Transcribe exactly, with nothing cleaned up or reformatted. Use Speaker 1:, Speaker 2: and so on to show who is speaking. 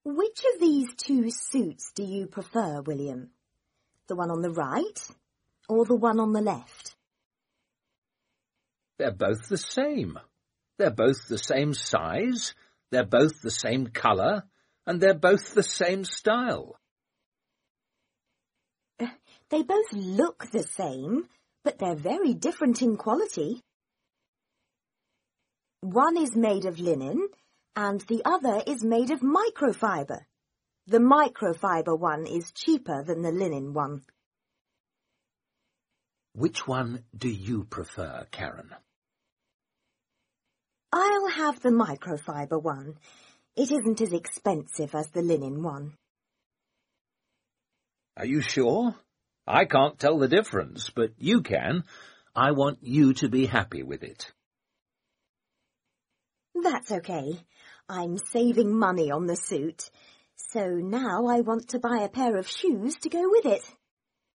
Speaker 1: Which of these two suits do you prefer, William? The one on the right or the one on the left?
Speaker 2: They're both the same. They're both the same size, they're both the same colour, and they're both the same style.
Speaker 1: Uh, they both look the same, but they're very different in quality. One is made of linen, and the other is made of microfibre. The microfibre one is cheaper than the linen one.
Speaker 2: Which one do you prefer, Karen?
Speaker 1: I'll have the microfibre one. It isn't as expensive as the linen one.
Speaker 2: Are you sure? I can't tell the difference, but you can. I want you to be happy with it.
Speaker 1: That's okay. I'm saving money on the suit. So now I want to buy a pair of shoes to go with it.